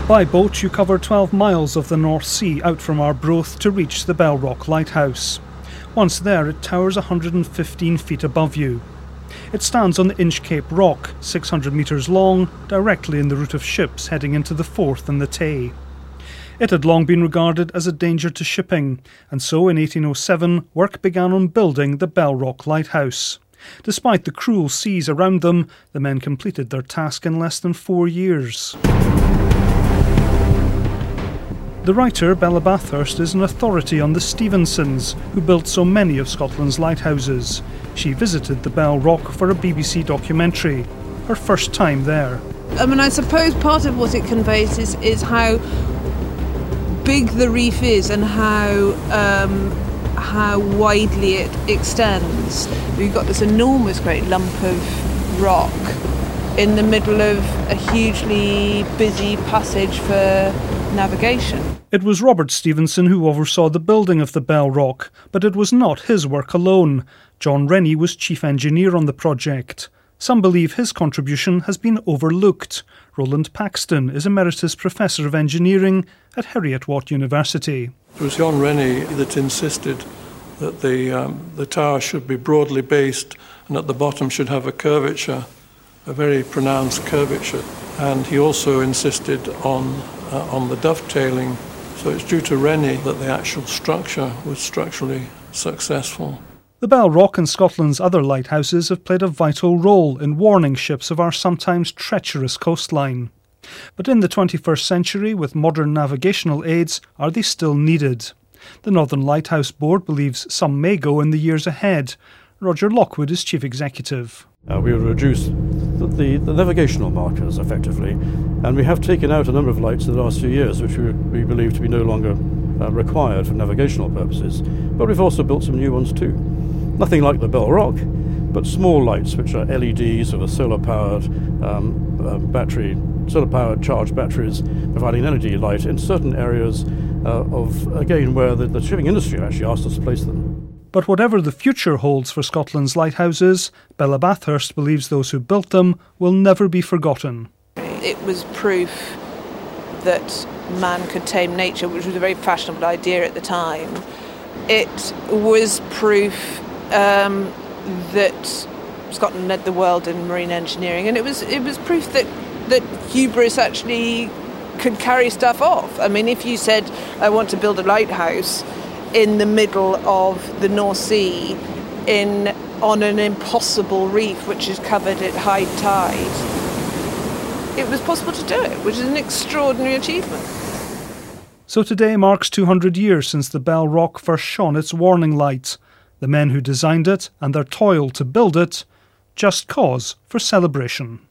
By boat, you cover 12 miles of the North Sea out from Arbroath to reach the Bell Rock Lighthouse. Once there, it towers 115 feet above you. It stands on the Inchcape Rock, 600 metres long, directly in the route of ships heading into the Forth and the Tay. It had long been regarded as a danger to shipping, and so in 1807 work began on building the Bell Rock Lighthouse. Despite the cruel seas around them, the men completed their task in less than 4 years. The writer Bella Bathurst is an authority on the Stevensons, who built so many of Scotland's lighthouses. She visited the Bell Rock for a BBC documentary, her first time there. I suppose part of what it conveys is how big the reef is and how widely it extends. We've got this enormous great lump of rock in the middle of a hugely busy passage for navigation. It was Robert Stevenson who oversaw the building of the Bell Rock, but it was not his work alone. John Rennie was chief engineer on the project. Some believe his contribution has been overlooked. Roland Paxton is Emeritus Professor of Engineering at Heriot-Watt University. It was John Rennie that insisted that the tower should be broadly based and at the bottom should have a curvature, a very pronounced curvature. And he also insisted on the dovetailing. So it's due to Rennie that the actual structure was structurally successful. The Bell Rock and Scotland's other lighthouses have played a vital role in warning ships of our sometimes treacherous coastline. But in the 21st century, with modern navigational aids, are they still needed? The Northern Lighthouse Board believes some may go in the years ahead. Roger Lockwood is chief executive. We will reduce the navigational markers effectively, and we have taken out a number of lights in the last few years which we believe to be no longer required for navigational purposes, but we've also built some new ones too. Nothing like the Bell Rock, but small lights which are LEDs with a solar-powered solar-powered charged batteries providing energy light in certain areas where the shipping industry actually asked us to place them. But whatever the future holds for Scotland's lighthouses, Bella Bathurst believes those who built them will never be forgotten. It was proof that man could tame nature, which was a very fashionable idea at the time. It was proof that Scotland led the world in marine engineering, and it was proof that hubris actually could carry stuff off. I mean, if you said, I want to build a lighthouse in the middle of the North Sea on an impossible reef which is covered at high tide, it was possible to do it, which is an extraordinary achievement. So today marks 200 years since the Bell Rock first shone its warning light. The men who designed it and their toil to build it, just cause for celebration.